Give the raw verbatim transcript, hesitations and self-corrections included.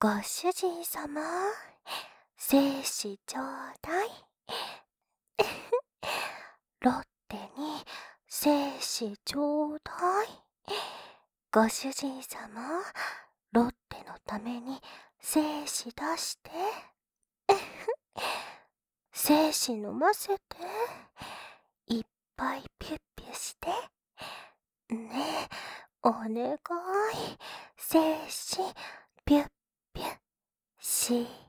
ご主人様、精子ちょうだい。ロッテに精子ちょうだい。ご主人様、ロッテのために精子出して。精子飲ませて。いっぱいピュッピュして。ねえ、お願い。精子ピュッピュし